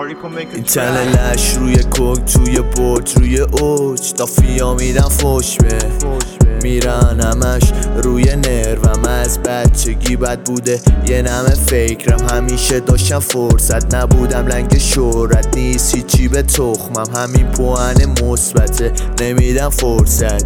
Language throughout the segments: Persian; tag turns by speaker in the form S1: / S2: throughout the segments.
S1: این تن لش روی کوک توی برج روی اوج دافیا میدن فوش به میرن همش روی نروم از بچگی بد بوده یه نمه فکرم همیشه داشتم فرصت نبودم لنگ شهرت نیست هیچی به تخمم همین پوهن مثبته نمیدم فرصت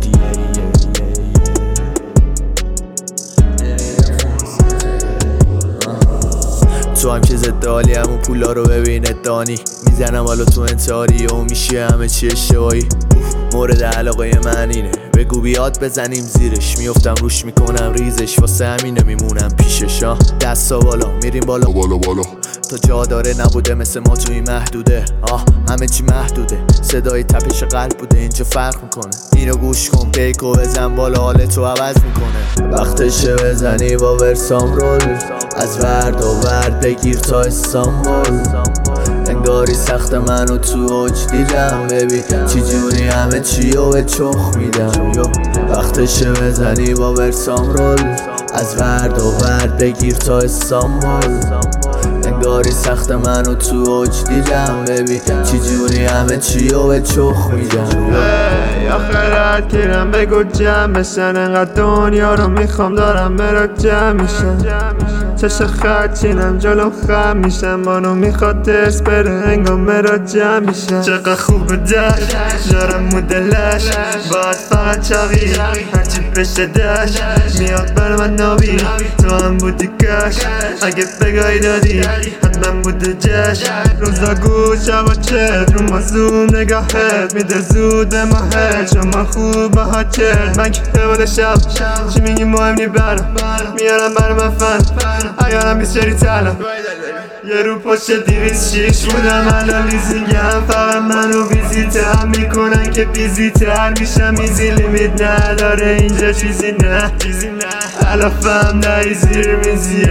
S1: تو هم که زدالی همون پولا رو ببینه دانی میزنم حالا تو انتحاری و میشه همه چی اشتباهی مورد علاقه من اینه بگو بیاد بزنیم زیرش میفتم روش میکنم ریزش واسه همینه میمونم پیشش دستا بالا میریم بالا تا جا داره نبوده مثل ما توی محدوده همه چی محدوده صدای تپش قلب بوده اینجا فرق میکنه اینو گوش کن پیکو بزن بالا حالتو عوض میکنه وقتشه بزنی با ورسام رول از ورد و ورد بگیر تا استانبول انگاری سخت منو تو اوج دیدم ببین چی جوری همه چیو به چخ میدم وقتشه بزنی با ورسام رول از ورد و ورد بگیر تا استانبول انگاری سخت منو تو اوج دیدم ببین چی جوری همه چیو به چخ میدم
S2: آخرت گیرم بگو جمع بشن انقدر دنیا رو میخوام دارم برا جمع میشن چشم خرچینم جلوم خم میشن بانو میخواد درس بره انگام مرا جمع میشن چقدر خوب دشت دارم مدلش باید فقط چاقی هرچی بشه دشت میاد بر من نابی تو هم بودی کش اگه بگای دادی حتما بوده جشن روزا گوش شبا چت رو ما زوم نگاهت میده زود به ماهت چون ما خوب باها چت من که بوده شب چی میگی مهم نی برم میارم بر من فن ایارم بیشتری تلم یه رو پشت 206 بودم الان لیزینگم فقط منو ویزیتم میکنن که بیزیتر میشم ایزی لیمیت نداره اینجا چیزی نه علافم نهی زیر میزیم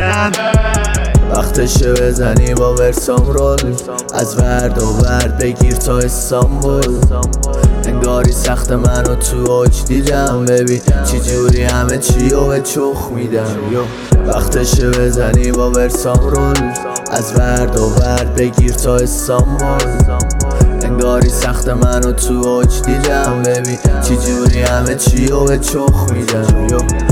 S1: وقتشه بزنی با ورسام رول از ورد و ورد بگیر تا استانبول انگاری سخت منو تو اوج دیدم ببین چی جوری همه چیو به چخ میدم وقتشه بزنی با ورسام رول از ورد و ورد بگیر تا استانبول انگاری سخت منو تو اوج دیدم ببین چی جوری همه چیو به چخ میدم